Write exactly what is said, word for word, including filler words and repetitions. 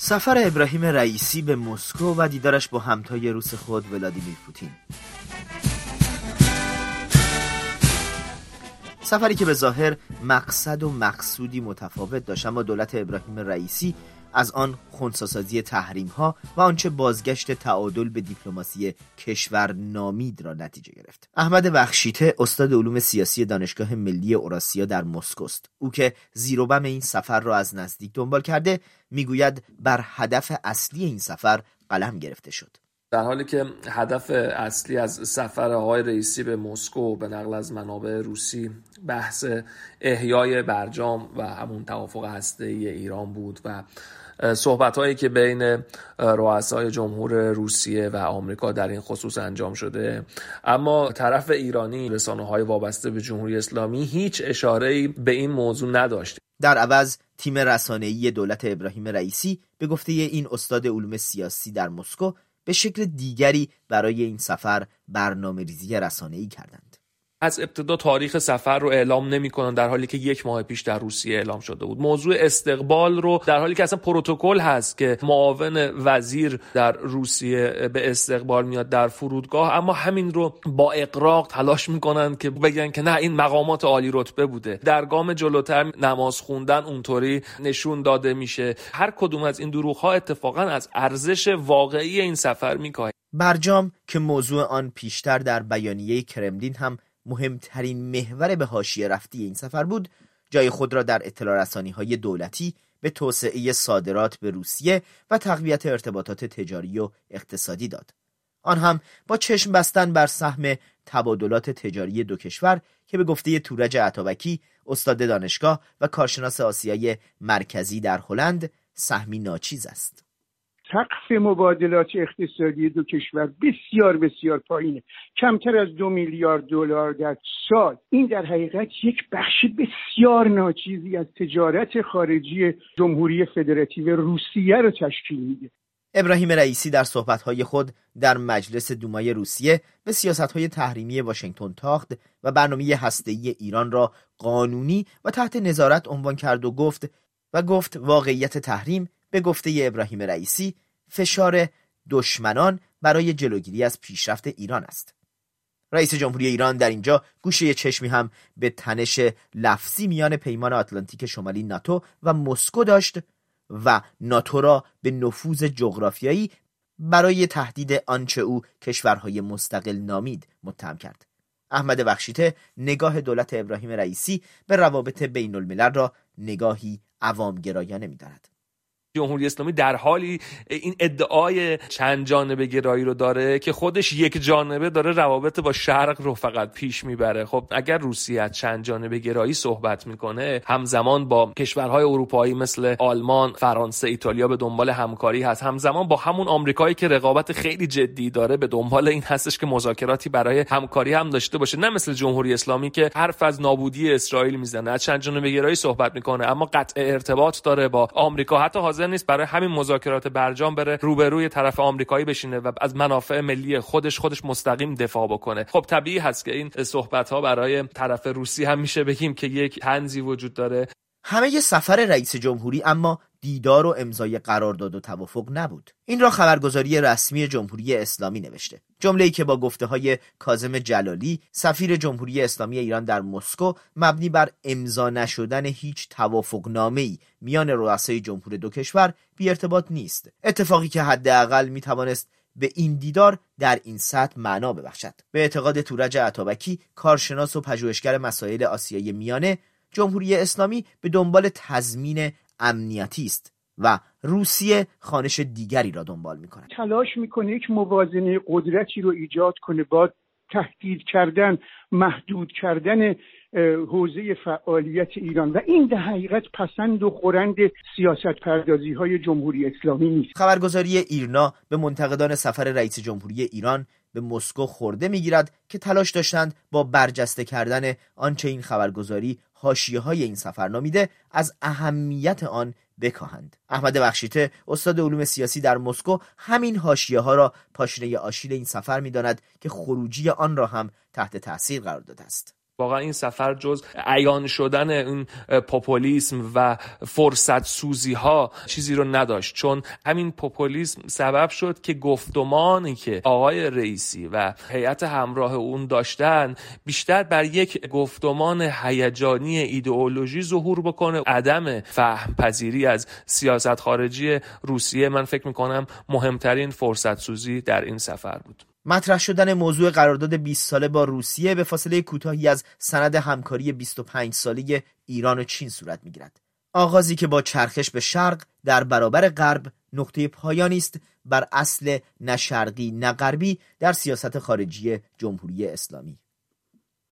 سفر ابراهیم رئیسی به مسکو و دیدارش با همتای روس خود ولادیمیر پوتین. سفری که به ظاهر مقصد و مقصودی متفاوت داشت، اما دولت ابراهیم رئیسی از آن خنثی‌سازی تحریم‌ها و آنچه بازگشت تعادل به دیپلماسی کشور نامید را نتیجه گرفت. احمد بخشیته استاد علوم سیاسی دانشگاه ملی اوراسیا در مسکو است. او که زیر و بم این سفر را از نزدیک دنبال کرده، میگوید بر هدف اصلی این سفر قلم گرفته شد. در حالی که هدف اصلی از سفر آقای رئیسی به مسکو به نقل از منابع روسی بحث احیای برجام و همون توافق هسته‌ای ایران بود و صحبت‌هایی که بین رؤسای جمهور روسیه و آمریکا در این خصوص انجام شده، اما طرف ایرانی رسانه‌های وابسته به جمهوری اسلامی هیچ اشاره‌ای به این موضوع نداشت. در عوض تیم رسانه‌ای دولت ابراهیم رئیسی به گفته این استاد علوم سیاسی در مسکو به شکل دیگری برای این سفر برنامه‌ریزی رسانه‌ای کردند. از ابتدا تاریخ سفر رو اعلام نمی‌کنن، در حالی که یک ماه پیش در روسیه اعلام شده بود. موضوع استقبال رو در حالی که اصلا پروتکل هست که معاون وزیر در روسیه به استقبال میاد در فرودگاه، اما همین رو با اغراق تلاش میکنن که بگن که نه، این مقامات عالی رتبه بوده. در گام جلوتر نماز خوندن اونطوری نشون داده میشه. هر کدوم از این دروغ‌ها اتفاقا از ارزش واقعی این سفر میکاهه. برجام که موضوع آن پیشتر در بیانیه کرملین هم مهمترین محور به حاشیه رفتی این سفر بود، جای خود را در اطلاع رسانی‌های دولتی به توسعه صادرات به روسیه و تقویت ارتباطات تجاری و اقتصادی داد. آن هم با چشم بستن بر سهم تبادلات تجاری دو کشور که به گفته تورج عطابکی استاد دانشگاه و کارشناس آسیای مرکزی در هلند سهمی ناچیز است. سقف مبادلات اقتصادی دو کشور بسیار بسیار پایینه، کمتر از دو میلیارد دلار در سال. این در حقیقت یک بخش بسیار ناچیزی از تجارت خارجی جمهوری فدراتیو روسیه رو تشکیل میده. ابراهیم رئیسی در صحبت‌های خود در مجلس دومای روسیه به سیاست‌های تحریمی واشنگتن تاخت و برنامه هسته‌ای ایران را قانونی و تحت نظارت عنوان کرد و گفت و گفت واقعیت تحریم به گفته ابراهیم رئیسی فشار دشمنان برای جلوگیری از پیشرفت ایران است. رئیس جمهوری ایران در اینجا گوشه چشمی هم به تنش لفظی میان پیمان آتلانتیک شمالی ناتو و مسکو داشت و ناتو را به نفوذ جغرافیایی برای تهدید آنچه او کشورهای مستقل نامید متهم کرد. احمد بخشیته نگاه دولت ابراهیم رئیسی به روابط بین الملل را نگاهی عوامگرایانه می‌داند. جمهوری اسلامی در حالی این ادعای چند جانبه گرایی رو داره که خودش یک جانبه داره روابط با شرق رو فقط پیش میبره. خب اگر روسیه از چند جانبه گرایی صحبت میکنه، همزمان با کشورهای اروپایی مثل آلمان، فرانسه، ایتالیا به دنبال همکاری هست، همزمان با همون آمریکایی که رقابت خیلی جدی داره به دنبال این هستش که مذاکراتی برای همکاری هم داشته باشه، نه مثل جمهوری اسلامی که حرف از نابودی اسرائیل میزنه، از چند جانبه گرایی صحبت میکنه اما قطع ارتباط داره با آمریکا، حتی حاضر نیست برای همین مذاکرات برجام بره روبروی طرف آمریکایی بشینه و از منافع ملی خودش خودش مستقیم دفاع بکنه. خب طبیعی هست که این صحبت ها برای طرف روسی هم میشه بگیم که یک طنزی وجود داره. همه ی سفر رئیس جمهوری اما دیدار و امضای قرارداد و توافق نبود. این را خبرگزاری رسمی جمهوری اسلامی نوشته. جمله‌ای که با گفته‌های کاظم جلالی سفیر جمهوری اسلامی ایران در مسکو مبنی بر امضا نشدن هیچ توافقنامه‌ای میان رؤسای جمهور دو کشور بی ارتباط نیست. اتفاقی که حداقل میتوانست به این دیدار در این سطح معنا ببخشد. به اعتقاد تورج عطابکی کارشناس و پژوهشگر مسائل آسیای میانه، جمهوری اسلامی به دنبال تضمین امنیتی است و روسیه خوانش دیگری را دنبال می‌کند. تلاش می‌کنه یک موازنه قدرتی رو ایجاد کنه با تهدید کردن، محدود کردن حوزه فعالیت ایران و این در حقیقت پسند و خورند سیاست پردازی های جمهوری اسلامی نیست. خبرگزاری ایرنا به منتقدان سفر رئیس جمهوری ایران به مسکو خورده میگیرد که تلاش داشتند با برجسته کردن آنچه این خبرگزاری حاشیه‌های این سفر نامیده از اهمیت آن بکاهند. احمد بخشیته استاد علوم سیاسی در مسکو همین حاشیه‌ها را پاشنه آشیل این سفر می‌داند که خروجی آن را هم تحت تأثیر قرار داده است. واقعا این سفر جز عیان شدن این پوپولیسم و فرصت سوزی ها چیزی رو نداشت، چون همین پوپولیسم سبب شد که گفتمانی که آقای رئیسی و هیئت همراه اون داشتن بیشتر بر یک گفتمان هیجانی ایدئولوژی ظهور بکنه. عدم فهم پذیری از سیاست خارجی روسیه من فکر میکنم مهمترین فرصت سوزی در این سفر بود. مطرح شدن موضوع قرارداد بیست ساله با روسیه به فاصله کوتاهی از سند همکاری بیست و پنج ساله ایران و چین صورت می‌گیرد. آغازی که با چرخش به شرق در برابر غرب نقطه پایانی است بر اصل نه شرقی نه غربی در سیاست خارجی جمهوری اسلامی.